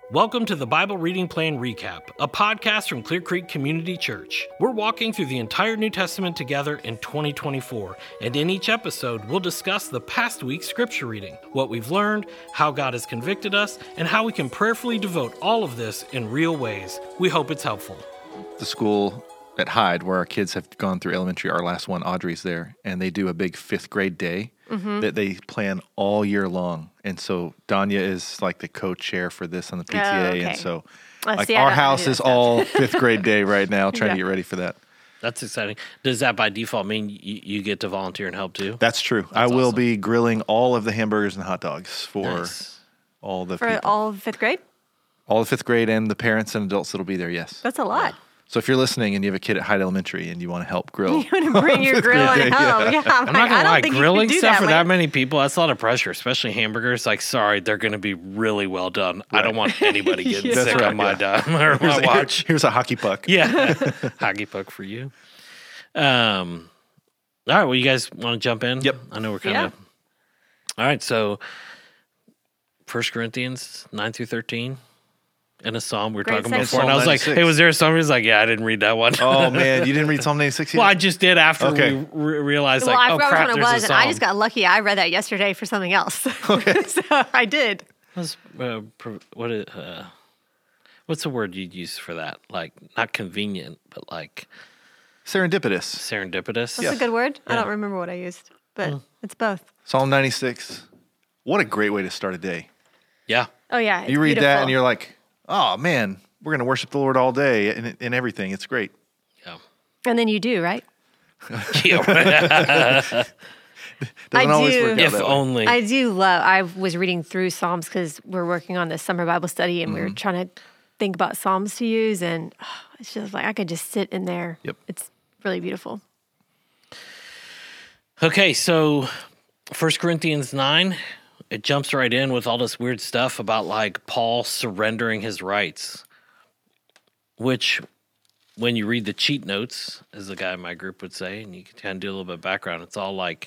Welcome to the Bible Reading Plan Recap, a podcast from Clear Creek Community Church. We're walking through the entire New Testament together in 2024, and in each episode, we'll discuss the past week's scripture reading, what we've learned, how God has convicted us, and how we can prayerfully devote all of this in real ways. We hope it's helpful. The school at Hyde, where our kids have gone through elementary, our last one, Audrey's there, and they do a big fifth grade day that they plan all year long. And so Danya is like the co-chair for this on the PTA. okay. And so See, our I don't house do is that all fifth grade day right now, trying to Yeah. get ready for that. That's exciting. Does that by default mean you get to volunteer and help too? That's true. I will awesome. be grilling all of the hamburgers and hot dogs for Nice. all the For people. all of fifth grade? All the fifth grade and the parents and adults that'll be there, yes. That's a lot. So if you're listening and you have a kid at Hyde Elementary and you want to help grill. You want to bring your grill and help. Yeah, I'm not gonna lie, think grilling you can do stuff for that Lance. many people, that's a lot of pressure, especially hamburgers. Like, sorry, they're going to be really well done. I don't want anybody getting That's sick right, on my yeah. dime or my watch. Here's a hockey puck. Yeah, hockey puck for you. All right, well, you guys want to jump in? Yep. I know we're kind of. All right, so 1 Corinthians 9 through 13. And a psalm we were Great talking section. before. And I was like, Psalm hey, was there a psalm? He was like, yeah, I didn't read that one. Oh, man. You didn't read Psalm 96 yet? Well, I just did after Okay. we realized, Well, like, I oh, forgot crap, which one it there's was, a and psalm. I just got lucky. I read that yesterday for something else. Okay. So I did. What's the word you'd use for that? Like, not convenient, but like Serendipitous. serendipitous? That's a good word. I Yeah. don't remember what I used, but it's both. Psalm 96. What a great way to start a day. Yeah. Oh, yeah. It's You read that beautiful. and you're like, oh, man, we're going to worship the Lord all day and everything. It's great. Yeah. And then you do, right? Yeah. Doesn't I always do. work out If that way. only. I do love, I was reading through Psalms because we're working on this summer Bible study and we were trying to think about Psalms to use. And it's just like, I could just sit in there. Yep. It's really beautiful. Okay, so 1 Corinthians 9, it jumps right in with all this weird stuff about like Paul surrendering his rights, which when you read the cheat notes, as the guy in my group would say, and you can kind of do a little bit of background, it's all like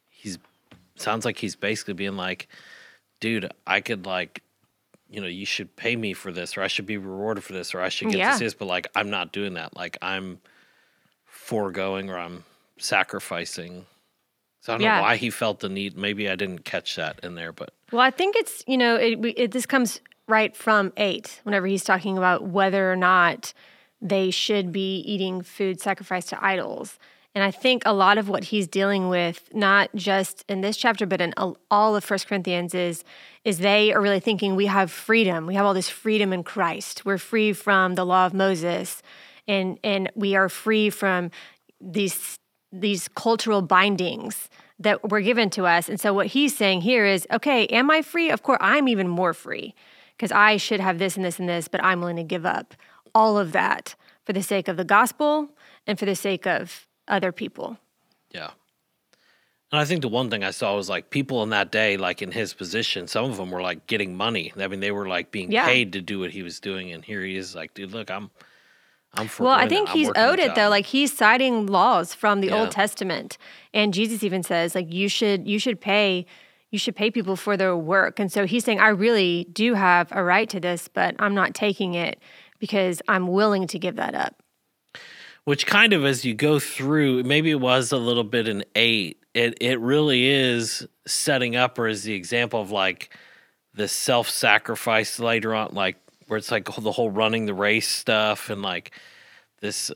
sounds like he's basically being like, dude, I could like, you should pay me for this, or I should be rewarded for this, or I should get this, but like, I'm not doing that. Like, I'm foregoing or I'm sacrificing. So I don't know why he felt the need. Maybe I didn't catch that in there, but Well, I think it's, this comes right from 8, whenever he's talking about whether or not they should be eating food sacrificed to idols. And I think a lot of what he's dealing with, not just in this chapter, but in all of 1 Corinthians, is they are really thinking we have freedom. We have all this freedom in Christ. We're free from the law of Moses, and we are free from these cultural bindings that were given to us. And so what he's saying here is, okay, am I free? Of course, I'm even more free because I should have this and this and this, but I'm willing to give up all of that for the sake of the gospel and for the sake of other people. yeah. And I think the one thing I saw was like people in that day, like in his position, some of them were like getting money. I mean, they were like being paid to do what he was doing. And here he is like, dude, look, I'm Well, I think I'm he's working a owed it though. job. Like he's citing laws from the Yeah. Old Testament, and Jesus even says like you should pay people for their work. And so he's saying I really do have a right to this, but I'm not taking it because I'm willing to give that up. Which kind of, as you go through, maybe it was a little bit an 8. It really is setting up, or is the example of like the self-sacrifice later on, like where it's like the whole running the race stuff and like this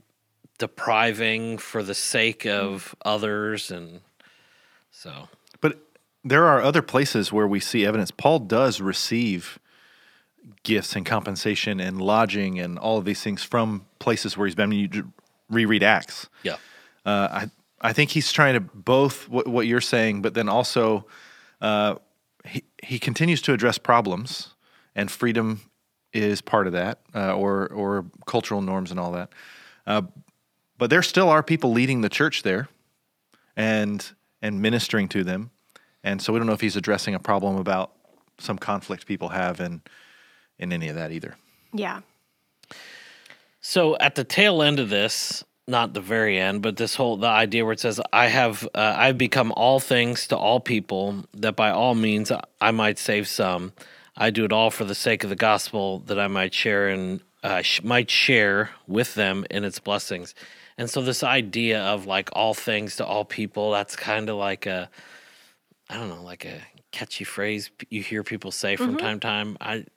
depriving for the sake of others, and so. But there are other places where we see evidence. Paul does receive gifts and compensation and lodging and all of these things from places where he's been. I mean, you reread Acts. Yeah. I think he's trying to both what you're saying, but then also he continues to address problems, and freedom is part of that, or cultural norms and all that. But there still are people leading the church there, and ministering to them, and so we don't know if he's addressing a problem about some conflict people have in any of that either. Yeah. So at the tail end of this, not the very end, but the idea where it says, I've become all things to all people, that by all means I might save some. I do it all for the sake of the gospel, that I might share and might share with them in its blessings. And so this idea of like all things to all people, that's kind of like a, I don't know, like a catchy phrase you hear people say from time to time.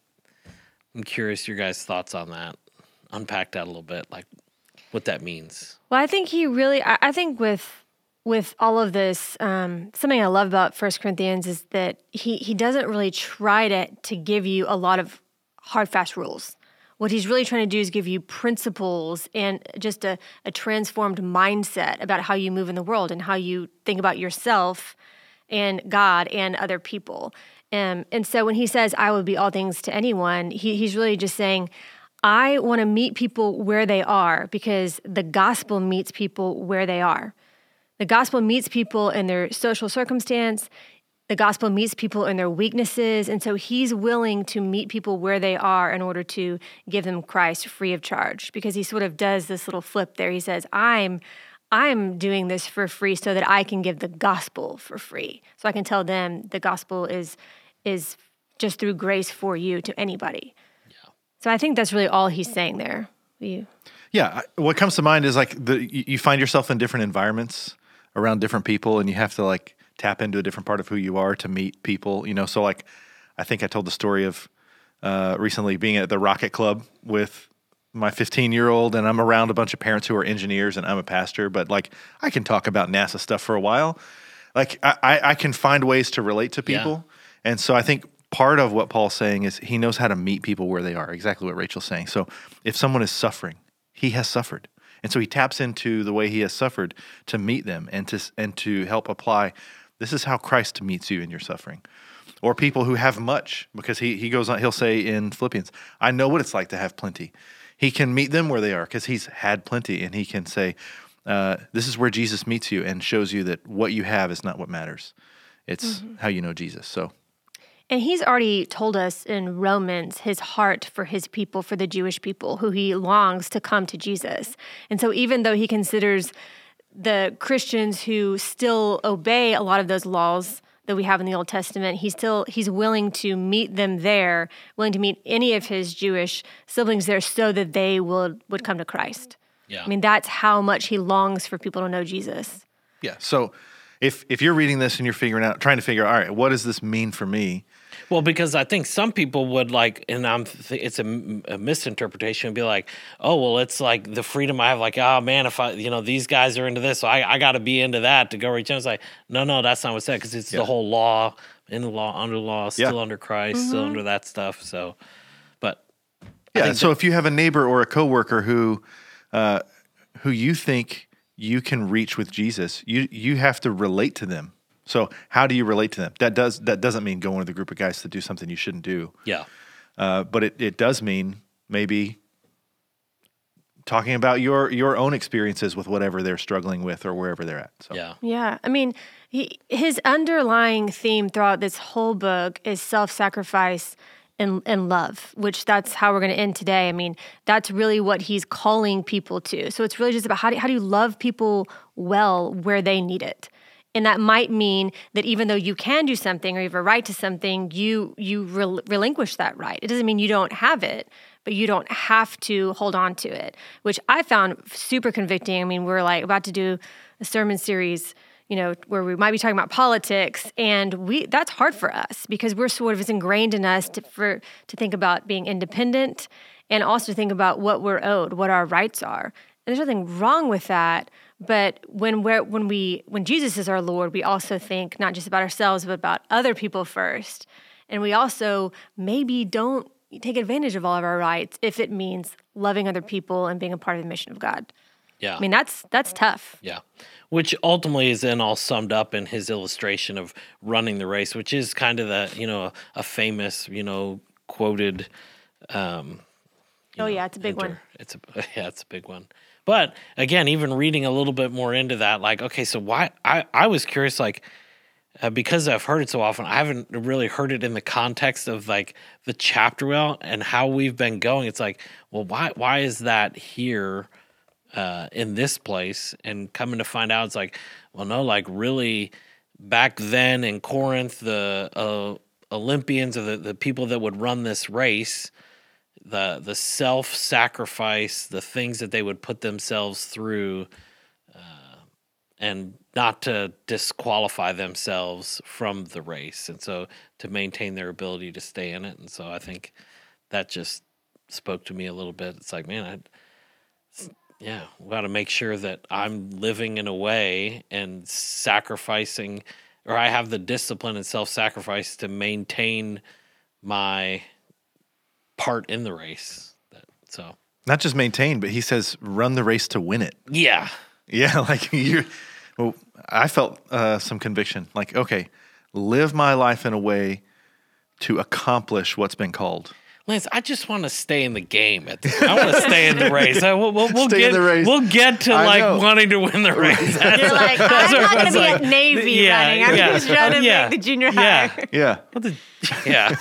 I'm curious your guys' thoughts on that. Unpack that a little bit, like what that means. Well, I think he really, I think with all of this, something I love about 1 Corinthians is that he doesn't really try to give you a lot of hard, fast rules. What he's really trying to do is give you principles and just a transformed mindset about how you move in the world and how you think about yourself and God and other people. And so when he says, I will be all things to anyone, he's really just saying, I want to meet people where they are, because the gospel meets people where they are. The gospel meets people in their social circumstance. The gospel meets people in their weaknesses. And so he's willing to meet people where they are in order to give them Christ free of charge, because he sort of does this little flip there. He says, I'm doing this for free so that I can give the gospel for free. So I can tell them the gospel is just through grace for you to anybody. Yeah. So I think that's really all he's saying there. Yeah. What comes to mind is like you find yourself in different environments around different people, and you have to like tap into a different part of who you are to meet people, you know? So like, I think I told the story of recently being at the Rocket Club with my 15-year-old, and I'm around a bunch of parents who are engineers, and I'm a pastor, but like I can talk about NASA stuff for a while. Like I can find ways to relate to people. Yeah. And so I think part of what Paul's saying is he knows how to meet people where they are, exactly what Rachel's saying. So if someone is suffering, he has suffered. And so he taps into the way he has suffered to meet them and to help apply, this is how Christ meets you in your suffering. Or people who have much, because he goes on, he'll say in Philippians, I know what it's like to have plenty. He can meet them where they are because he's had plenty, and he can say, this is where Jesus meets you and shows you that what you have is not what matters. It's how you know Jesus. So. And he's already told us in Romans his heart for his people, for the Jewish people, who he longs to come to Jesus. And so even though he considers the Christians who still obey a lot of those laws that we have in the Old Testament, he's willing to meet them there, willing to meet any of his Jewish siblings there so that they would come to Christ. Yeah. I mean, that's how much he longs for people to know Jesus. Yeah. So if you're reading this and you're trying to figure out, all right, what does this mean for me? Well, because I think some people would like, and it's a misinterpretation, would be like, oh, well, it's like the freedom I have, like, oh man, if these guys are into this, so I got to be into that to go reach them. It's like, no, that's not what's said, because it's the whole law, in the law, under law, still under Christ, still under that stuff. So, but yeah. So if you have a neighbor or a coworker who you think you can reach with Jesus, you have to relate to them. So how do you relate to them? That doesn't mean going with a group of guys to do something you shouldn't do. Yeah. But it does mean maybe talking about your own experiences with whatever they're struggling with or wherever they're at. So. Yeah. Yeah. I mean, his underlying theme throughout this whole book is self-sacrifice and love, which that's how we're going to end today. I mean, that's really what he's calling people to. So it's really just about how do you love people well where they need it. And that might mean that even though you can do something or you have a right to something, you relinquish that right. It doesn't mean you don't have it, but you don't have to hold on to it, which I found super convicting. I mean, we're like about to do a sermon series, where we might be talking about politics, and that's hard for us because we're sort of, it's ingrained in us to think about being independent and also to think about what we're owed, what our rights are. And there's nothing wrong with that. But when Jesus is our Lord, we also think not just about ourselves, but about other people first. And we also maybe don't take advantage of all of our rights if it means loving other people and being a part of the mission of God. Yeah. I mean, that's tough. Yeah. Which ultimately is then all summed up in his illustration of running the race, which is kind of a famous, quoted. It's a big one. It's a big one. But again, even reading a little bit more into that, like, okay, so why I was curious, like, because I've heard it so often, I haven't really heard it in the context of like the chapter well and how we've been going. It's like, well, why is that here in this place? And coming to find out, it's like, well, no, like really back then in Corinth, a Olympians or the people that would run this race, the self-sacrifice, the things that they would put themselves through, and not to disqualify themselves from the race, and so to maintain their ability to stay in it. And so I think that just spoke to me a little bit. It's like, man, we got to make sure that I'm living in a way and sacrificing, or I have the discipline and self-sacrifice to maintain my part in the race. So Not just maintain, but he says, run the race to win it. yeah, Yeah, like I felt some conviction. Like, okay, live my life in a way to accomplish what's been called. Lance, I just want to stay in the game. I want to stay in the race. We'll Stay get in the race. We'll get to I know. wanting to win the race. You're like, I'm not going to be at Navy running. I'm just trying to make the junior high. Yeah. Yeah.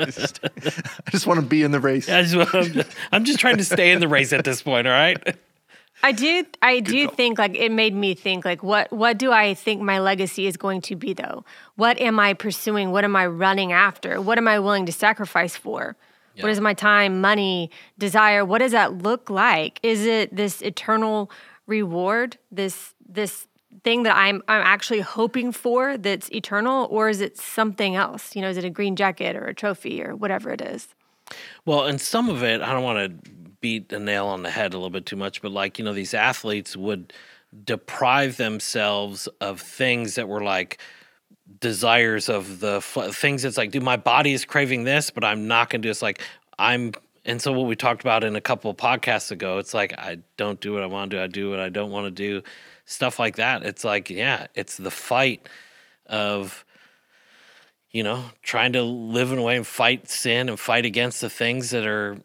I just want to be in the race. I'm just trying to stay in the race at this point. All right. I do think, like, it made me think, like, what do I think my legacy is going to be, though? What am I pursuing? What am I running after? What am I willing to sacrifice for? Yeah. What is my time, money, desire? What does that look like? Is it this eternal reward, this thing that I'm actually hoping for that's eternal, or is it something else? You know, is it a green jacket or a trophy or whatever it is? Well, and some of it, I don't want to beat the nail on the head a little bit too much, but like, these athletes would deprive themselves of things that were like desires of the things. It's like, dude, my body is craving this, but I'm not going to do this. Like and so what we talked about in a couple of podcasts ago, it's like, I don't do what I want to do. I do what I don't want to do. Stuff like that. It's like, it's the fight of, trying to live in a way and fight sin and fight against the things that are,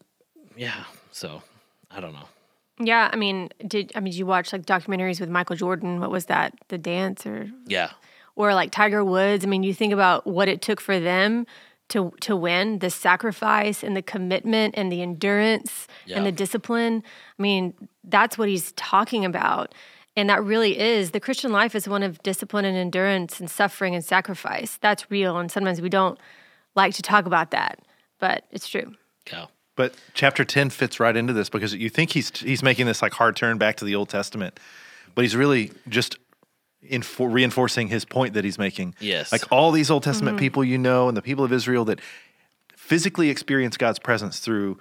so I don't know. Yeah, did you watch like documentaries with Michael Jordan? What was that? The Dance or like Tiger Woods? You think about what it took for them to win, the sacrifice and the commitment and the endurance and the discipline. That's what he's talking about. And that really is, the Christian life is one of discipline and endurance and suffering and sacrifice. That's real. And sometimes we don't like to talk about that, but it's true. Yeah. But chapter 10 fits right into this because you think he's making this like hard turn back to the Old Testament, but he's really just reinforcing his point that he's making. Yes. Like all these Old Testament people and the people of Israel that physically experienced God's presence through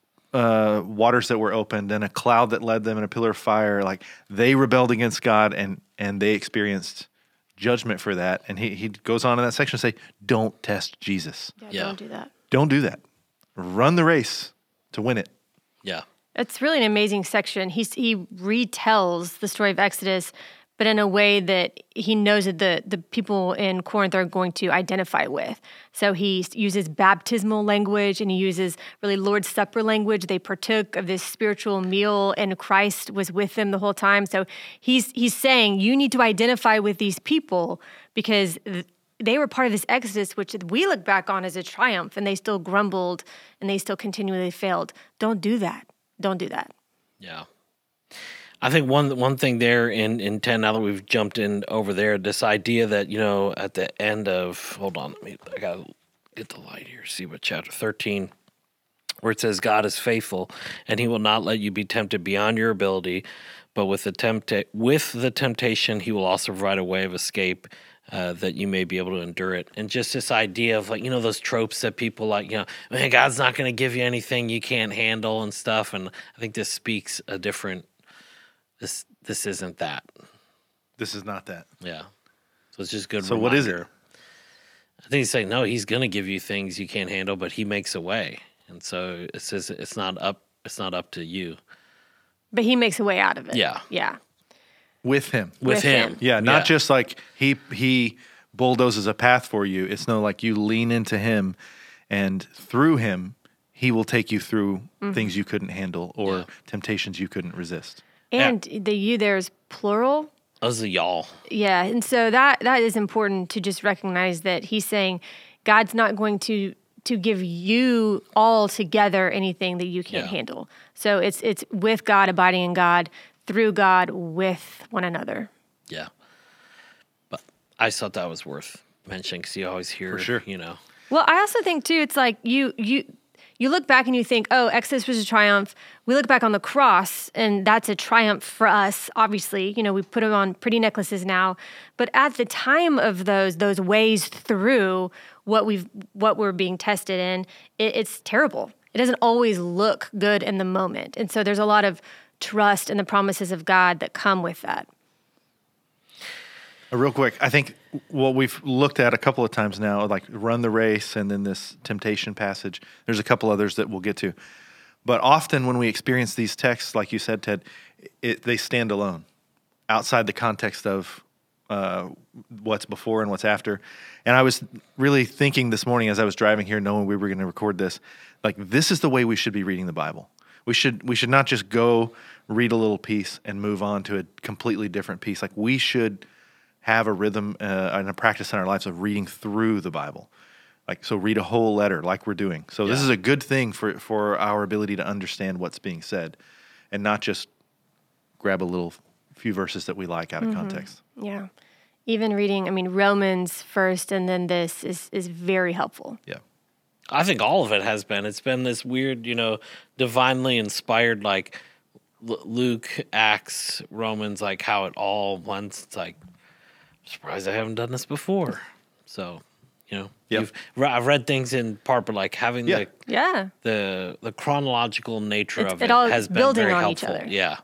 waters that were opened and a cloud that led them and a pillar of fire, like they rebelled against God and they experienced judgment for that. And he goes on in that section to say, don't test Jesus. Yeah. Don't do that. Don't do that. Run the race to win it. Yeah. It's really an amazing section. He retells the story of Exodus, but in a way that he knows that the people in Corinth are going to identify with. So he uses baptismal language and he uses really Lord's Supper language. They partook of this spiritual meal and Christ was with them the whole time. So he's saying you need to identify with these people because they were part of this Exodus, which we look back on as a triumph, and they still grumbled and they still continually failed. Don't do that. Don't do that. Yeah. I think one thing there in 10, now that we've jumped in over there, this idea that, at the end of, hold on, I got to get the light here, see what chapter 13, where it says, God is faithful, and he will not let you be tempted beyond your ability, but with the temptation, he will also provide a way of escape that you may be able to endure it. And just this idea of like, those tropes that people like, man, God's not going to give you anything you can't handle and stuff. And I think this speaks a different, this isn't that. This is not that. Yeah. So it's just good. So what is it? I think he's saying, no, he's going to give you things you can't handle, but he makes a way. And so it says it's not up to you. But he makes a way out of it. Yeah. Yeah. With him. Yeah, not just like he bulldozes a path for you. It's no like you lean into him and through him, he will take you through things you couldn't handle or temptations you couldn't resist. And the you there is plural. As a y'all. Yeah, and so that is important to just recognize that he's saying God's not going to give you all together anything that you can't handle. So it's with God, abiding in God, through God, with one another. Yeah. But I thought that was worth mentioning because you always hear, For sure. Well, I also think too, it's like you look back and you think, oh, Exodus was a triumph. We look back on the cross, and that's a triumph for us. Obviously, we put them on pretty necklaces now, but at the time of those ways through what we're being tested in, it's terrible. It doesn't always look good in the moment, and so there's a lot of trust in the promises of God that come with that. Real quick, I think what we've looked at a couple of times now, like run the race and then this temptation passage, there's a couple others that we'll get to. But often when we experience these texts, like you said, Ted, they stand alone outside the context of what's before and what's after. And I was really thinking this morning as I was driving here, knowing we were going to record this, like this is the way we should be reading the Bible. We should not just go read a little piece and move on to a completely different piece. Like we should have a rhythm and a practice in our lives of reading through the Bible. Like, so read a whole letter like we're doing. So this is a good thing for our ability to understand what's being said and not just grab a few verses that we like out of context. Yeah. Even reading, Romans first and then this is very helpful. Yeah. I think all of it has been. It's been this weird, divinely inspired, like Luke, Acts, Romans, like how it all blends. It's like, surprised I haven't done this before. So, I've read things in part, but like having the chronological nature of it has been very helpful. Each other. Yeah.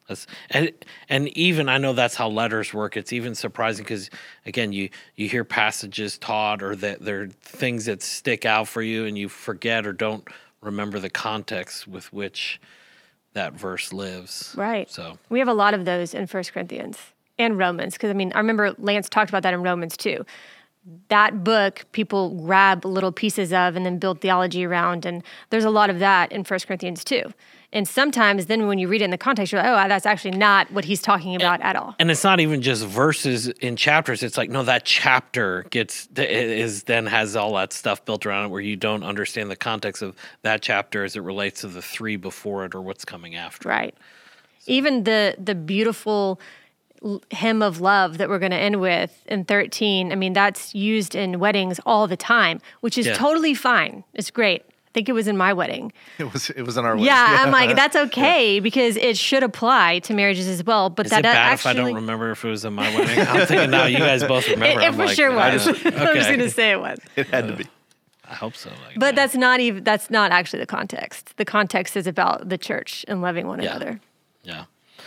And even I know that's how letters work. It's even surprising because again, you hear passages taught or that there are things that stick out for you and you forget or don't remember the context with which that verse lives. Right. So we have a lot of those in 1 Corinthians. And Romans, because I remember Lance talked about that in Romans too. That book, people grab little pieces of and then build theology around, and there's a lot of that in 1 Corinthians too. And sometimes then when you read it in the context, you're like, oh, that's actually not what he's talking about at all. And it's not even just verses in chapters. It's like, no, that chapter then has all that stuff built around it where you don't understand the context of that chapter as it relates to the three before it or what's coming after. Right. So. Even the beautiful hymn of love that we're going to end with in 13, that's used in weddings all the time, which is totally fine. It's great. I think it was in my wedding. It was in our wedding. Yeah, I'm like, that's okay because it should apply to marriages as well. But is that it bad actually, if I don't remember if it was in my wedding? I'm thinking now you guys both remember. It for sure was. Okay. I'm just going to say it was. It had to be. I hope so. But that's not actually the context. The context is about the church and loving one another. Yeah.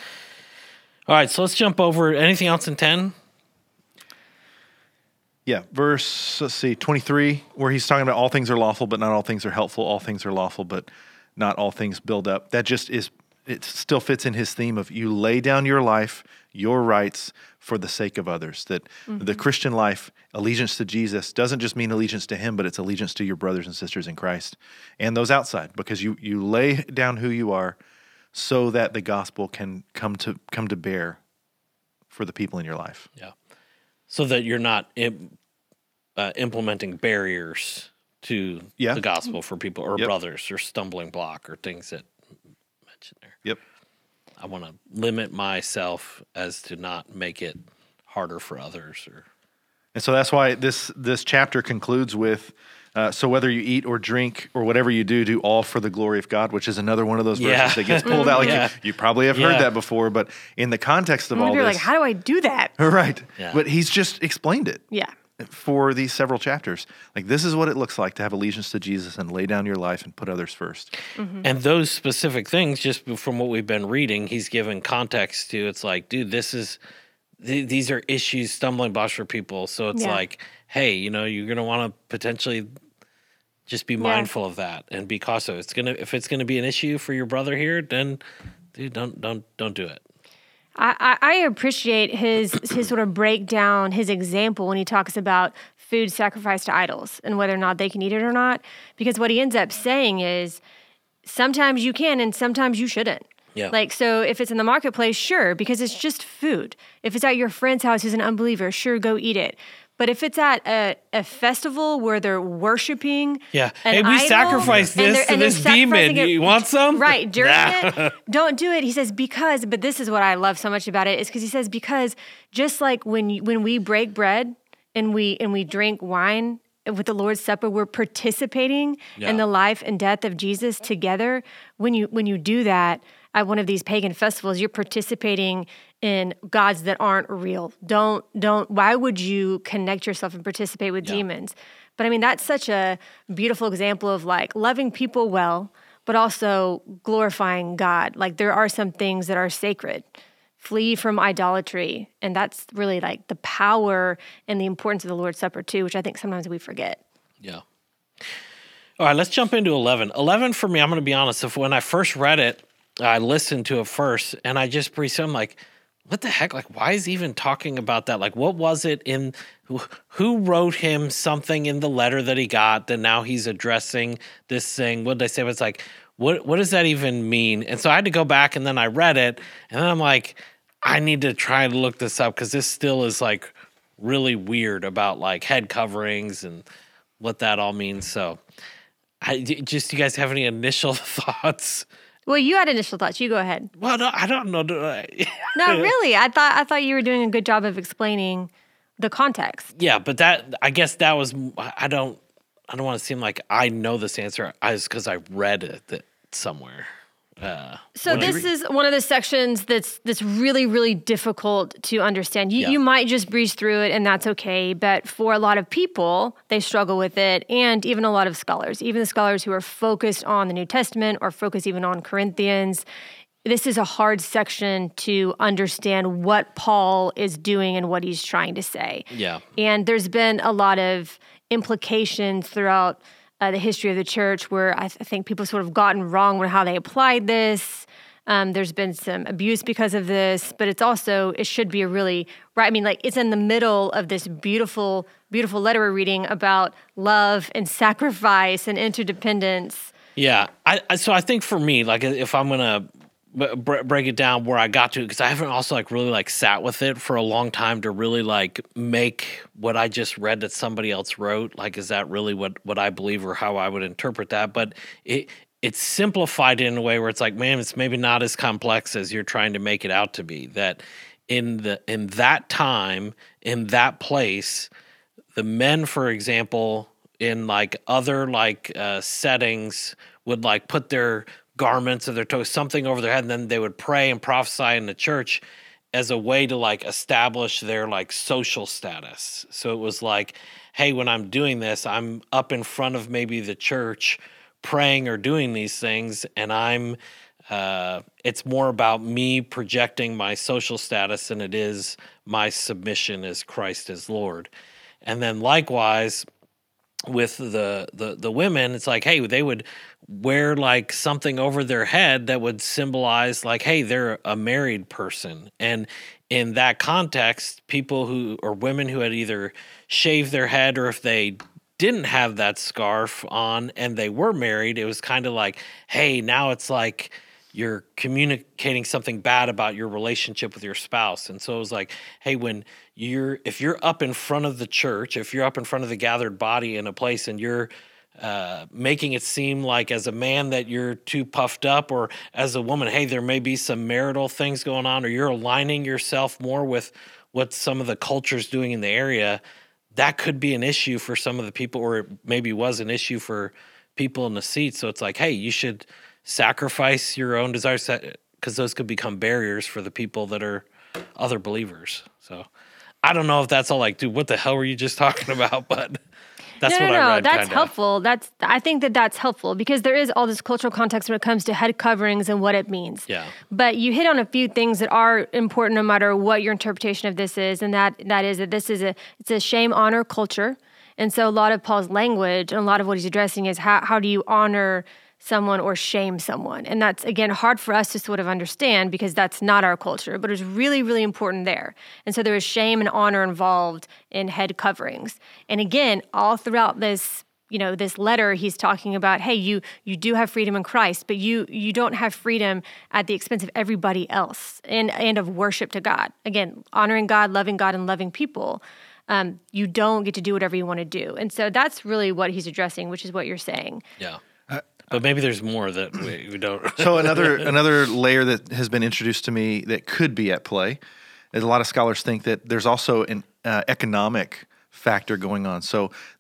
All right, so let's jump over. Anything else in 10? Yeah, verse, 23, where he's talking about all things are lawful, but not all things are helpful. All things are lawful, but not all things build up. That just is, it still fits in his theme of you lay down your life, your rights for the sake of others. That the Christian life, allegiance to Jesus, doesn't just mean allegiance to him, but it's allegiance to your brothers and sisters in Christ and those outside, because you lay down who you are so that the gospel can come to bear for the people in your life. Yeah. So that you're not implementing barriers to the gospel for people or brothers or stumbling block or things that mentioned there. Yep. I want to limit myself as to not make it harder for others. And so that's why this chapter concludes with, so whether you eat or drink or whatever you do all for the glory of God, which is another one of those verses that gets pulled out. Like you probably have heard that before, but in the context of all this. You're like, how do I do that? Right. Yeah. But he's just explained it. Yeah. For these several chapters. Like this is what it looks like to have allegiance to Jesus and lay down your life and put others first. Mm-hmm. And those specific things, just from what we've been reading, he's given context to. It's like, dude, these are issues, stumbling blocks for people. So it's like, hey, you're going to want to potentially just be mindful of that and be cautious. If it's gonna be an issue for your brother here, then dude, don't do it. I appreciate his sort of breakdown, his example when he talks about food sacrificed to idols and whether or not they can eat it or not. Because what he ends up saying is sometimes you can and sometimes you shouldn't. Yeah. Like, so if it's in the marketplace, sure, because it's just food. If it's at your friend's house who's an unbeliever, sure, go eat it. But if it's at a festival where they're worshiping hey, we idol, sacrificed this to this demon. You want some? Right, during it, don't do it. He says, but this is what I love so much about it, is because he says, because just like when we break bread and we drink wine with the Lord's Supper, we're participating in the life and death of Jesus together. When you do that at one of these pagan festivals, you're participating in gods that aren't real. Don't. Why would you connect yourself and participate with demons? But I mean, that's such a beautiful example of like loving people well, but also glorifying God. Like there are some things that are sacred. Flee from idolatry. And that's really like the power and the importance of the Lord's Supper too, which I think sometimes we forget. Yeah. All right, let's jump into 11. 11 for me, I'm going to be honest, when I first read it, I listened to it first and I just I'm like, what the heck? Like, why is he even talking about that? Like, what was it in, who wrote him something in the letter that he got that now he's addressing this thing? What did they say? It's like, what does that even mean? And so I had to go back and then I read it and then I'm like, I need to try to look this up because this still is like really weird about like head coverings and what that all means. So you guys have any initial thoughts? Well, you had initial thoughts. You go ahead. Well, no, I don't know. No, really. I thought you were doing a good job of explaining the context. Yeah, but I guess that was, I don't want to seem like I know this answer because I read it somewhere. So this is one of the sections that's really, really difficult to understand. You might just breeze through it and that's okay. But for a lot of people, they struggle with it. And even a lot of scholars, even the scholars who are focused on the New Testament or focused even on Corinthians, this is a hard section to understand what Paul is doing and what he's trying to say. Yeah. And there's been a lot of implications throughout the history of the church where I think people sort of gotten wrong with how they applied this. There's been some abuse because of this, but it should be a really, right? I mean, like it's in the middle of this beautiful, beautiful letter we're reading about love and sacrifice and interdependence. Yeah. So I think for me, like if I'm going to break it down where I got to, because I haven't also like really like sat with it for a long time to really like make what I just read that somebody else wrote. Like, is that really what I believe or how I would interpret that? But it's simplified in a way where it's like, man, it's maybe not as complex as you're trying to make it out to be. That in that time, in that place, the men, for example, in like other like settings would like put their garments of their toes, something over their head, and then they would pray and prophesy in the church as a way to like establish their like social status. So it was like, hey, when I'm doing this, I'm up in front of maybe the church praying or doing these things, and it's more about me projecting my social status than it is my submission as Christ as Lord. And then likewise with the women, it's like, hey, they would wear like something over their head that would symbolize like, hey, they're a married person. And in that context, people or women who had either shaved their head or if they didn't have that scarf on and they were married, it was kind of like, hey, now it's like you're communicating something bad about your relationship with your spouse. And so it was like, hey, if you're up in front of the church, if you're up in front of the gathered body in a place and you're making it seem like as a man that you're too puffed up, or as a woman, hey, there may be some marital things going on, or you're aligning yourself more with what some of the culture's doing in the area, that could be an issue for some of the people, or it maybe was an issue for people in the seats. So it's like, hey, you should sacrifice your own desires, because those could become barriers for the people that are other believers. So I don't know if that's all like, dude, what the hell were you just talking about? But that's what I read. That's helpful. I think that's helpful because there is all this cultural context when it comes to head coverings and what it means. Yeah. But you hit on a few things that are important no matter what your interpretation of this is, and that is that it's a shame honor culture. And so a lot of Paul's language and a lot of what he's addressing is how do you honor someone or shame someone. And that's, again, hard for us to sort of understand because that's not our culture, but it's really, really important there. And so there is shame and honor involved in head coverings. And again, all throughout this, this letter, he's talking about, hey, you do have freedom in Christ, but you don't have freedom at the expense of everybody else and of worship to God. Again, honoring God, and loving people. You don't get to do whatever you want to do. And so that's really what he's addressing, which is what you're saying. Yeah. But maybe there's more that we don't. So another layer that has been introduced to me that could be at play is a lot of scholars think that there's also an economic factor going on. So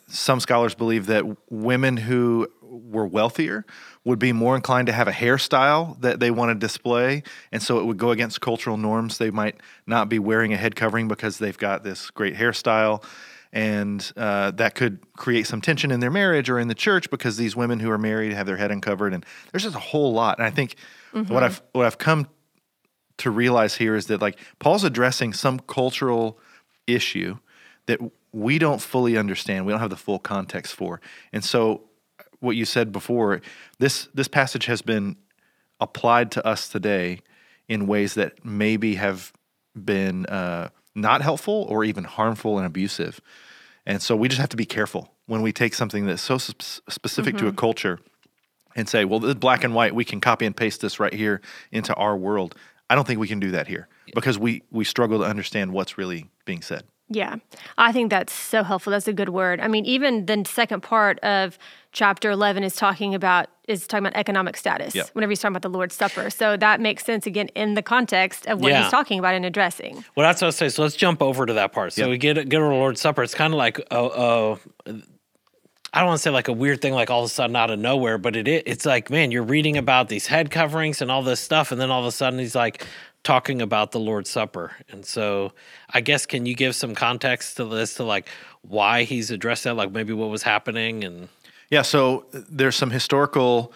some scholars believe that women who were wealthier would be more inclined to have a hairstyle that they want to display, and so it would go against cultural norms. They might not be wearing a head covering because they've got this great hairstyle, and that could create some tension in their marriage or in the church because these women who are married have their head uncovered, and there's just a whole lot. And I think what I've come to realize here is that like Paul's addressing some cultural issue that we don't fully understand. We don't have the full context for. And so what you said before, this passage has been applied to us today in ways that maybe have been not helpful or even harmful and abusive. And so we just have to be careful when we take something that's so specific to a culture and say, well, this is black and white, we can copy and paste this right here into our world. I don't think we can do that here because we struggle to understand what's really being said. Yeah, I think that's so helpful. That's a good word. I mean, even the second part of chapter 11 is talking about economic status whenever he's talking about the Lord's Supper. So that makes sense, again, in the context of what he's talking about and addressing. Well, that's what I was saying. So let's jump over to that part. So we get our Lord's Supper. It's kind of like, I don't want to say like a weird thing, like all of a sudden out of nowhere, but it's like, man, you're reading about these head coverings and all this stuff, and then all of a sudden he's like talking about the Lord's Supper. And so I guess, can you give some context to this, to like why he's addressed that, like maybe what was happening? And yeah, so there's some historical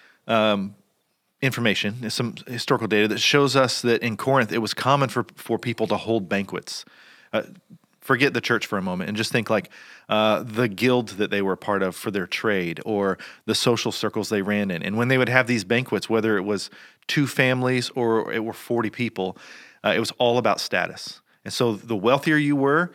information, some historical data that shows us that in Corinth it was common for people to hold banquets. Forget the church for a moment and just think like the guild that they were a part of for their trade or the social circles they ran in. And when they would have these banquets, whether it was 2 families or it were 40 people, it was all about status. And so the wealthier you were,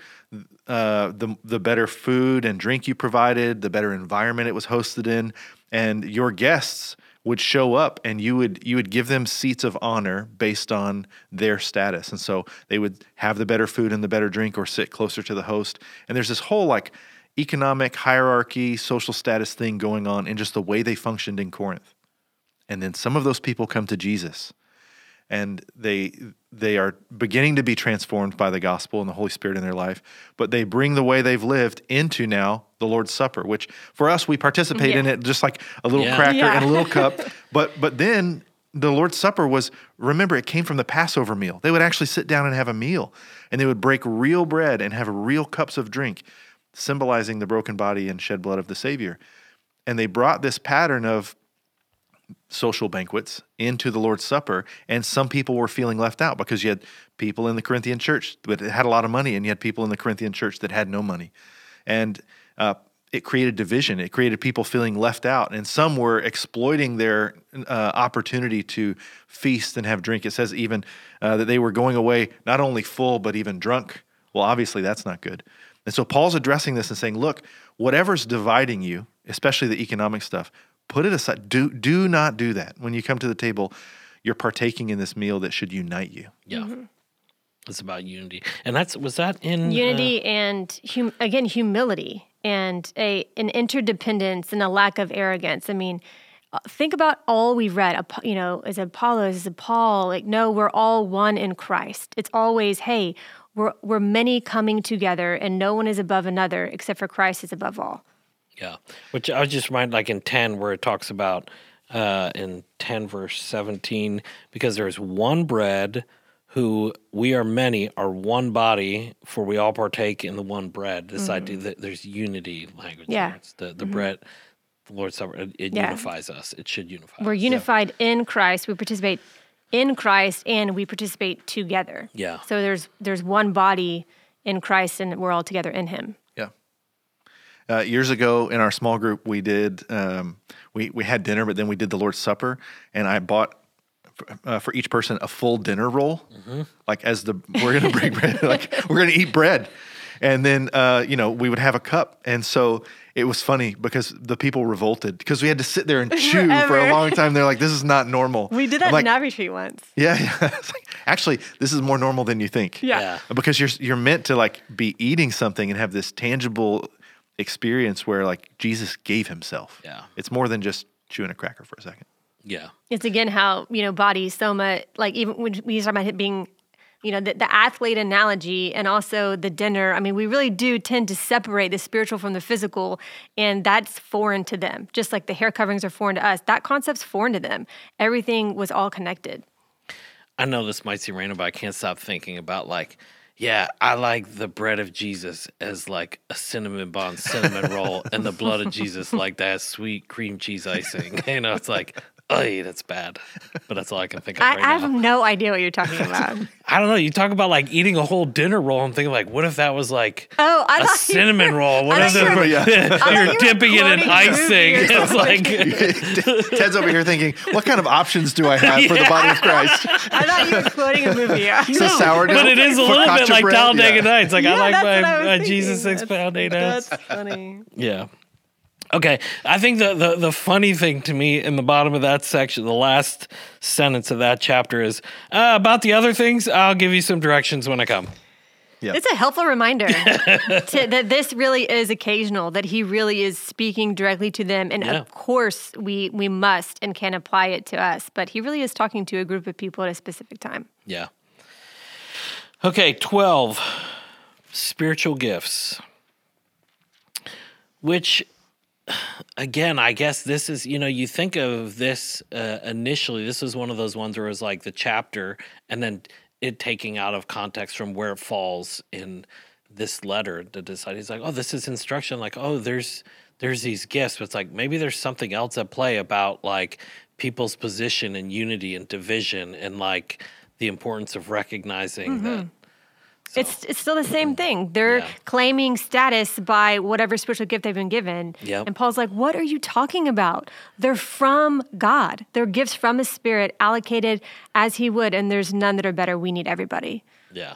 the better food and drink you provided, the better environment it was hosted in, and your guests would show up and you would give them seats of honor based on their status. And so they would have the better food and the better drink or sit closer to the host. And there's this whole like economic hierarchy, social status thing going on in just the way they functioned in Corinth. And then some of those people come to Jesus and they are beginning to be transformed by the gospel and the Holy Spirit in their life, but they bring the way they've lived into now the Lord's Supper, which for us, we participate in it just like a little cracker and a little cup. But then the Lord's Supper was, remember, it came from the Passover meal. They would actually sit down and have a meal, and they would break real bread and have real cups of drink, symbolizing the broken body and shed blood of the Savior. And they brought this pattern of social banquets into the Lord's Supper, and some people were feeling left out because you had people in the Corinthian church that had a lot of money, and you had people in the Corinthian church that had no money. And it created division. It created people feeling left out, and some were exploiting their opportunity to feast and have drink. It says even that they were going away not only full, but even drunk. Well, obviously that's not good. And so Paul's addressing this and saying, look, whatever's dividing you, especially the economic stuff, put it aside. Do not do that. When you come to the table, you're partaking in this meal that should unite you. Yeah. Mm-hmm. It's about unity. And was that in unity and humility and an interdependence and a lack of arrogance. I mean, think about all we've read, as Apollos, as Paul, like, no, we're all one in Christ. It's always, hey, we're many coming together and no one is above another except for Christ is above all. Yeah, which I was just reminded, like in 10, where it talks about, in 10 verse 17, because there's one bread, who we are many, are one body, for we all partake in the one bread. This idea that there's unity language. Yeah. It's the bread, the Lord's Supper, it unifies us. It should unify We're us. unified in Christ. We participate in Christ and we participate together. Yeah. So there's one body in Christ and we're all together in him. Years ago in our small group, we did, we had dinner, but then we did the Lord's Supper, and I bought for each person a full dinner roll, like we're going to break bread, like we're going to eat bread. And then, we would have a cup. And so it was funny because the people revolted because we had to sit there and chew for a long time. They're like, this is not normal. We did that in Abbey Street once. Yeah. It's like, actually, this is more normal than you think. Yeah. Because you're meant to like be eating something and have this tangible experience where like Jesus gave himself. Yeah. It's more than just chewing a cracker for a second. Yeah. It's again how, body, soma, like even when we talk about it being the athlete analogy and also the dinner. I mean, we really do tend to separate the spiritual from the physical, and that's foreign to them. Just like the hair coverings are foreign to us, that concept's foreign to them. Everything was all connected. I know this might seem random, but I can't stop thinking about yeah, I like the bread of Jesus as like a cinnamon roll, and the blood of Jesus like that sweet cream cheese icing. It's like, oh, that's bad. But that's all I can think of right now. I have no idea what you're talking about. I don't know. You talk about like eating a whole dinner roll. I'm thinking like, what if that was like a cinnamon roll? What if you're dipping it in icing? It's like Ted's over here thinking, what kind of options do I have for the body of Christ? I thought you were quoting a movie. So sourdough, but it is a little bit like Talladega Nights. Like I like my Jesus 6 pound 8 ounce. That's funny. Yeah. Okay, I think the funny thing to me in the bottom of that section, the last sentence of that chapter is, about the other things, I'll give you some directions when I come. Yeah. It's a helpful reminder that this really is occasional, that he really is speaking directly to them. And of course, we must and can apply it to us. But he really is talking to a group of people at a specific time. Yeah. Okay, 12, spiritual gifts, which... Again, I guess this is, you think of this initially, this was one of those ones where it was like the chapter and then it taking out of context from where it falls in this letter to decide. He's like, oh, this is instruction. Like, oh, there's these gifts. But it's like, maybe there's something else at play about like people's position and unity and division and like the importance of recognizing that. So. It's still the same thing. They're claiming status by whatever spiritual gift they've been given. Yep. And Paul's like, what are you talking about? They're from God. They're gifts from His Spirit allocated as He would, and there's none that are better. We need everybody. Yeah.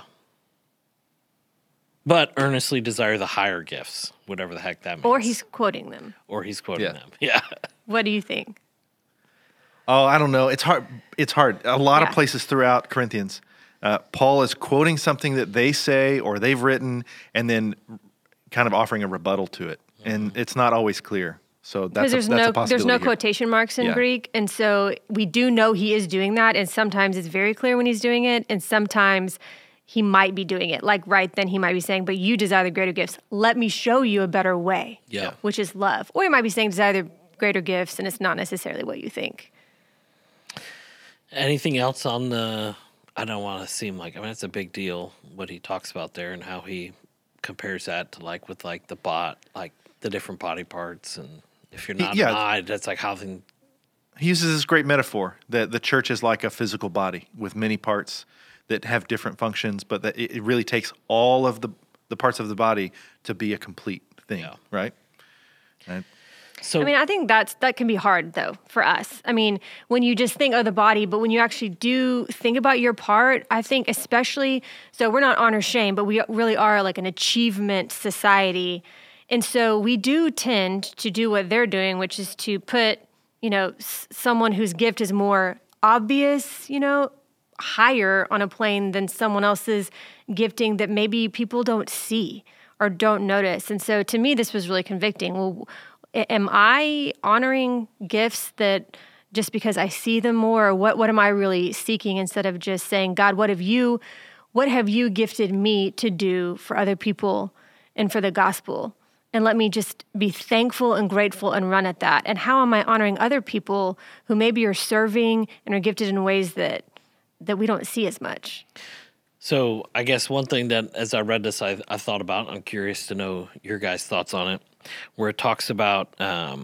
But earnestly desire the higher gifts, whatever the heck that means. Or he's quoting them. them. Yeah. What do you think? Oh, I don't know. It's hard. A lot of places throughout Corinthians, Paul is quoting something that they say or they've written and then kind of offering a rebuttal to it. And it's not always clear. So that's a possibility. There's no here. quotation marks in Greek. And so we do know he is doing that. And sometimes it's very clear when he's doing it. And sometimes he might be doing it. Like right then he might be saying, but you desire the greater gifts. Let me show you a better way, which is love. Or he might be saying desire the greater gifts and it's not necessarily what you think. Anything else on the... I don't want to seem like, it's a big deal what he talks about there and how he compares that to like with like the different body parts. And if you're not an eye, that's like how things. He uses this great metaphor that the church is like a physical body with many parts that have different functions, but that it really takes all of the parts of the body to be a complete thing, right? And so, I think that can be hard, though, for us. When you just think of the body, but when you actually do think about your part, I think especially, so we're not honor shame, but we really are like an achievement society. And so we do tend to do what they're doing, which is to put, someone whose gift is more obvious, higher on a plane than someone else's gifting that maybe people don't see or don't notice. And so to me, this was really convicting. Well, am I honoring gifts that just because I see them more, or what am I really seeking instead of just saying, God, what have you gifted me to do for other people and for the gospel? And let me just be thankful and grateful and run at that. And how am I honoring other people who maybe are serving and are gifted in ways that we don't see as much? So I guess one thing that as I read this, I thought about, I'm curious to know your guys' thoughts on it, where it talks about, to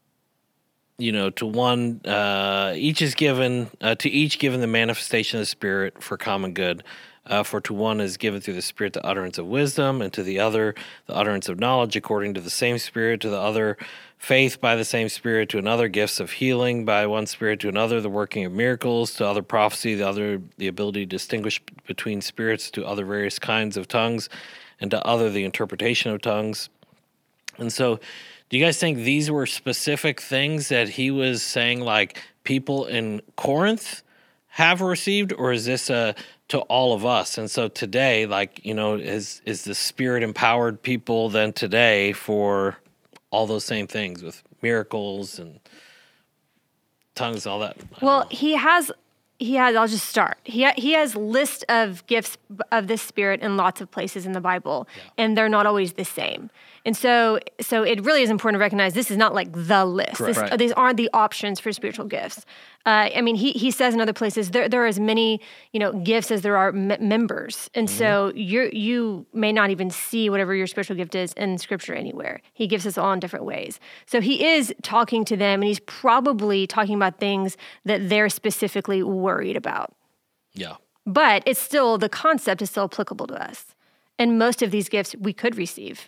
one, each is given, to each given the manifestation of the Spirit for common good. For to one is given through the Spirit the utterance of wisdom, and to the other the utterance of knowledge according to the same Spirit, to the other faith by the same Spirit, to another gifts of healing by one Spirit, to another the working of miracles, to other prophecy, the other the ability to distinguish between spirits, to other various kinds of tongues, and to other the interpretation of tongues. And so do you guys think these were specific things that he was saying like people in Corinth have received, or is this to all of us? And so today, is the Spirit empowered people then today for all those same things with miracles and tongues and all that? Well, he has He has. I'll just start. He has list of gifts of the Spirit in lots of places in the Bible, and they're not always the same. And so it really is important to recognize this is not like the list. Right. These aren't the options for spiritual gifts. I mean, he says in other places there are as many gifts as there are members, and so you may not even see whatever your spiritual gift is in Scripture anywhere. He gives us all in different ways. So he is talking to them, and he's probably talking about things that they're specifically worried about. Yeah. But it's still, the concept is still applicable to us, and most of these gifts we could receive.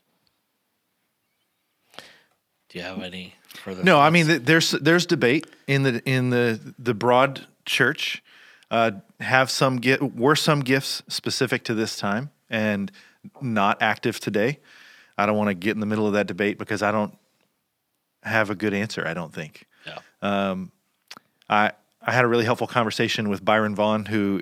Do you have any further? No, I thoughts? mean there's debate in the broad church. Were some gifts specific to this time and not active today? I don't want to get in the middle of that debate because I don't have a good answer. I don't think. Yeah. I had a really helpful conversation with Byron Vaughn, who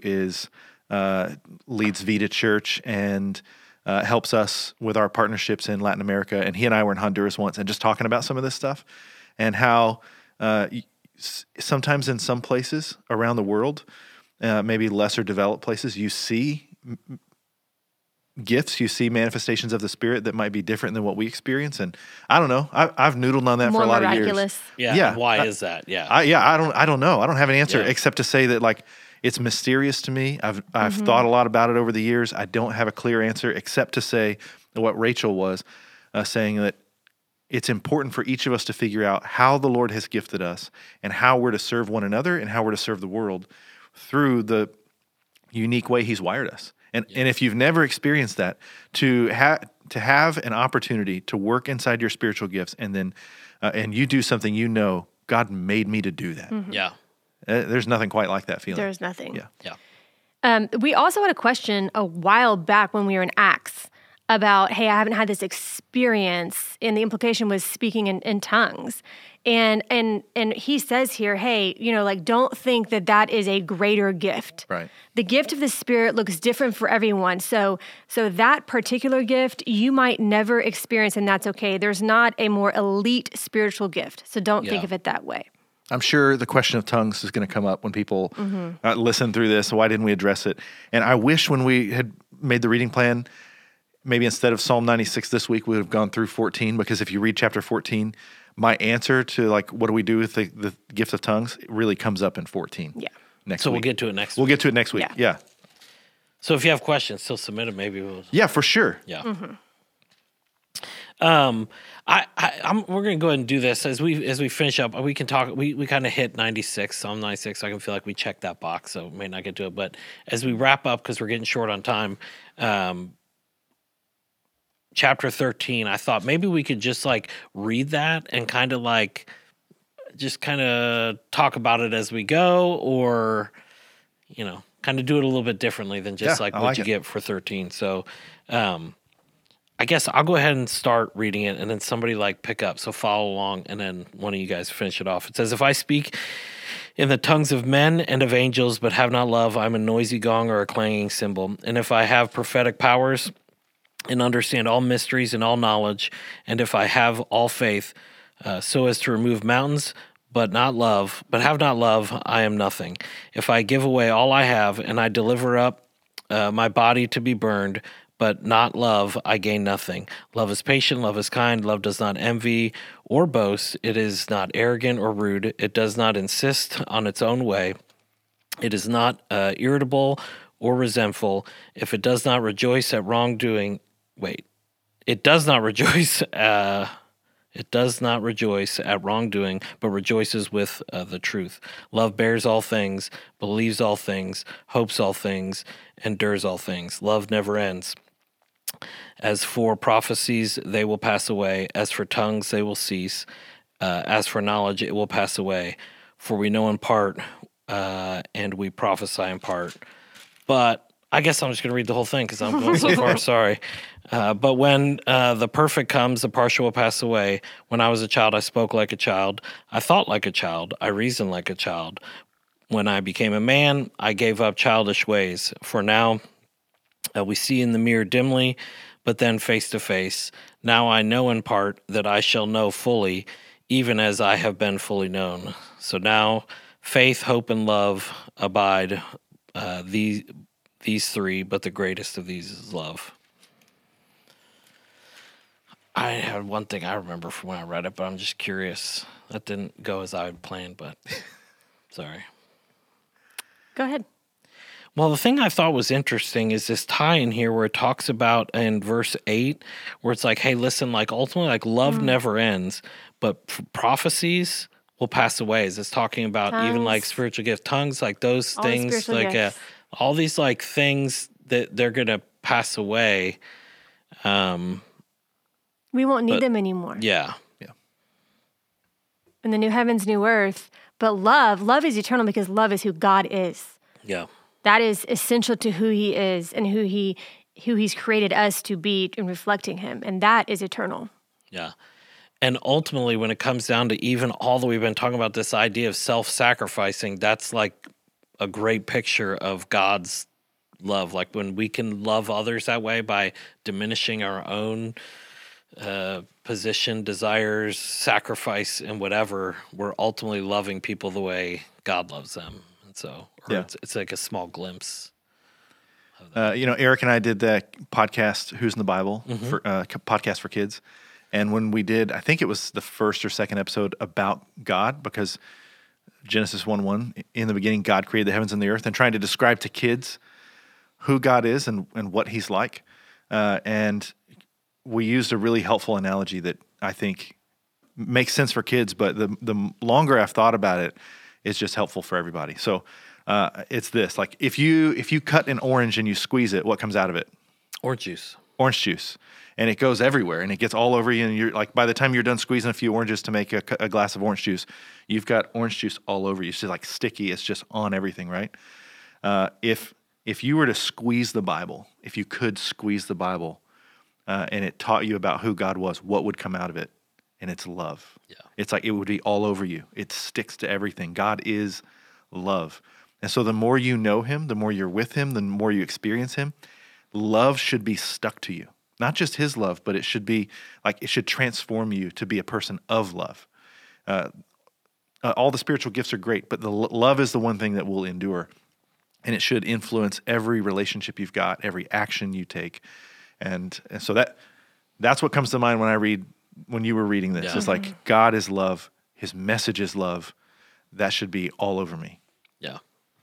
leads Vita Church and helps us with our partnerships in Latin America. And he and I were in Honduras once and just talking about some of this stuff and how sometimes in some places around the world, maybe lesser developed places, you see gifts, you see manifestations of the Spirit that might be different than what we experience. And I don't know. I've noodled on that More for a lot miraculous. of Yeah. years. Yeah. Why is that? Yeah. I don't know. I don't have an answer Yeah. except to say that like it's mysterious to me. I've thought a lot about it over the years. I don't have a clear answer except to say what Rachel was saying, that it's important for each of us to figure out how the Lord has gifted us and how we're to serve one another and how we're to serve the world through the unique way He's wired us. And if you've never experienced that, to have an opportunity to work inside your spiritual gifts and then and you do something, God made me to do that. Yeah. There's nothing quite like that feeling. There's nothing. Yeah. Yeah. We also had a question a while back when we were in Acts about, hey, I haven't had this experience, and the implication was speaking in tongues. And he says here, hey, don't think that is a greater gift. Right. The gift of the Spirit looks different for everyone. So that particular gift you might never experience, and that's okay. There's not a more elite spiritual gift. So don't think of it that way. I'm sure the question of tongues is going to come up when people listen through this. Why didn't we address it? And I wish when we had made the reading plan, maybe instead of Psalm 96 this week, we would have gone through 14, because if you read chapter 14, my answer to like, what do we do with the gift of tongues, it really comes up in 14. Yeah. Next So week. we'll get to it next We'll week. get to it next week. Yeah. So if you have questions, still submit them. Maybe we'll. Yeah, for sure. Yeah. We're gonna go ahead and do this as we finish up. We can talk. We kind of hit 96, Psalm 96. So I can feel like we checked that box, so may not get to it. But as we wrap up, because we're getting short on time, chapter 13. I thought maybe we could just like read that and kind of talk about it as we go, or kind of do it a little bit differently than just Yeah, like I what like you it. get for 13. So. I guess I'll go ahead and start reading it, and then somebody pick up. So follow along, and then one of you guys finish it off. It says, "If I speak in the tongues of men and of angels, but have not love, I'm a noisy gong or a clanging cymbal. And if I have prophetic powers and understand all mysteries and all knowledge, and if I have all faith, so as to remove mountains, but have not love, I am nothing. If I give away all I have, and I deliver up my body to be burned, but not love, I gain nothing. Love is patient, love is kind, love does not envy or boast. It is not arrogant or rude. It does not insist on its own way. It is not irritable or resentful. If it does not rejoice at wrongdoing, it does not rejoice. It does not rejoice at wrongdoing, but rejoices with the truth. Love bears all things, believes all things, hopes all things, endures all things. Love never ends. As for prophecies, they will pass away. As for tongues, they will cease. As for knowledge, it will pass away. For we know in part, and we prophesy in part. But I guess I'm just going to read the whole thing because I'm going so far. Sorry. But when the perfect comes, the partial will pass away. When I was a child, I spoke like a child. I thought like a child. I reasoned like a child. When I became a man, I gave up childish ways. For now, we see in the mirror dimly, but then face to face. Now I know in part that I shall know fully, even as I have been fully known. So now faith, hope, and love abide. These three, but the greatest of these is love. I had one thing I remember from when I read it, but I'm just curious. That didn't go as I had planned, but sorry. Go ahead. Well, the thing I thought was interesting is this tie in here where it talks about in verse 8, where it's like, hey, listen, like ultimately, like love never ends, but prophecies will pass away. Is this talking about even like spiritual gifts, tongues, like those all things, like all these like things that they're going to pass away. We won't need them anymore. Yeah. In the new heavens, new earth. But love is eternal because love is who God is. Yeah. That is essential to who he is and who he's created us to be in reflecting him. And that is eternal. Yeah. And ultimately, when it comes down to even all that we've been talking about, this idea of self-sacrificing, that's like a great picture of God's love. Like when we can love others that way by diminishing our own position, desires, sacrifice, and whatever, we're ultimately loving people the way God loves them. And so it's like a small glimpse. Eric and I did that podcast, Who's in the Bible, for podcast for kids. And when we did, I think it was the first or second episode about God, because Genesis 1:1, in the beginning, God created the heavens and the earth, and trying to describe to kids who God is and what he's like. And we used a really helpful analogy that I think makes sense for kids, but the longer I've thought about it, it's just helpful for everybody. So it's this, like if you cut an orange and you squeeze it, what comes out of it? Orange juice. Orange juice. And it goes everywhere and it gets all over you. And you're like, by the time you're done squeezing a few oranges to make a glass of orange juice, you've got orange juice all over you. It's just like sticky. It's just on everything, right? If you were to squeeze the Bible, if you could squeeze the Bible, and it taught you about who God was, what would come out of it? And it's love. Yeah. It's like it would be all over you. It sticks to everything. God is love. And so the more you know him, the more you're with him, the more you experience him, love should be stuck to you. Not just his love, but it should be like it should transform you to be a person of love. All the spiritual gifts are great, but the love is the one thing that will endure. And it should influence every relationship you've got, every action you take. And so that's what comes to mind when you were reading this. Yeah. It's like God is love. His message is love. That should be all over me. Yeah.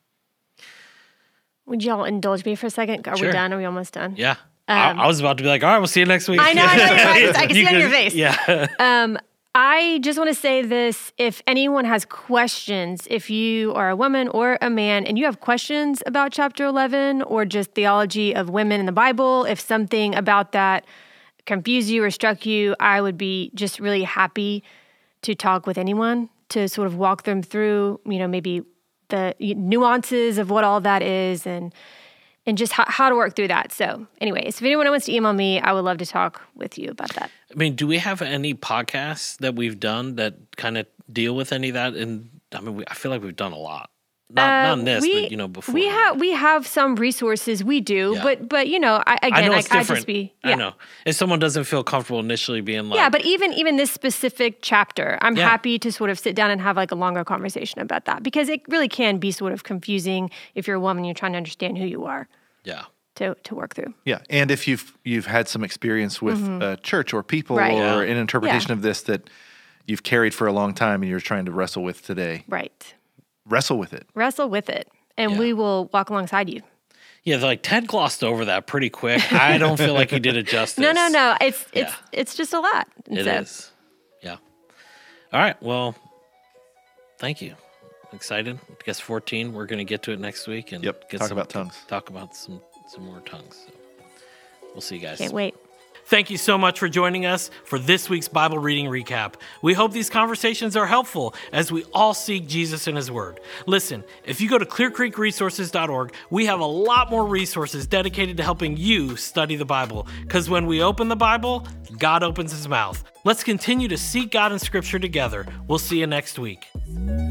Would y'all indulge me for a second? Are we done? Are we almost done? Yeah. I was about to be like, all right, we'll see you next week. I know. I can see it on your face. Yeah. I just want to say this. If anyone has questions, if you are a woman or a man and you have questions about chapter 11 or just theology of women in the Bible, if something about that confused you or struck you, I would be just really happy to talk with anyone to sort of walk them through, maybe the nuances of what all that is and just how to work through that. So anyways, if anyone wants to email me, I would love to talk with you about that. I mean, do we have any podcasts that we've done that kind of deal with any of that? And I mean, I feel like we've done a lot. Not on this, but before. We have some resources. We do, Yeah. but I just be. Yeah. I know if someone doesn't feel comfortable initially being like, yeah, but even this specific chapter, I'm happy to sort of sit down and have like a longer conversation about that because it really can be sort of confusing if you're a woman, you're trying to understand who you are. Yeah. To work through. Yeah, and if you've had some experience with church or people or an interpretation of this that you've carried for a long time and you're trying to wrestle with today. Right. Wrestle with it. And we will walk alongside you. Yeah, like Ted glossed over that pretty quick. I don't feel like he did it justice. No. It's just a lot. It is. Yeah. All right. Well, thank you. Excited. I guess 14. We're going to get to it next week and talk about tongues. Talk about some more tongues. So we'll see you guys. Can't wait. Thank you so much for joining us for this week's Bible reading recap. We hope these conversations are helpful as we all seek Jesus and his word. Listen, if you go to clearcreekresources.org, we have a lot more resources dedicated to helping you study the Bible. Because when we open the Bible, God opens his mouth. Let's continue to seek God in Scripture together. We'll see you next week.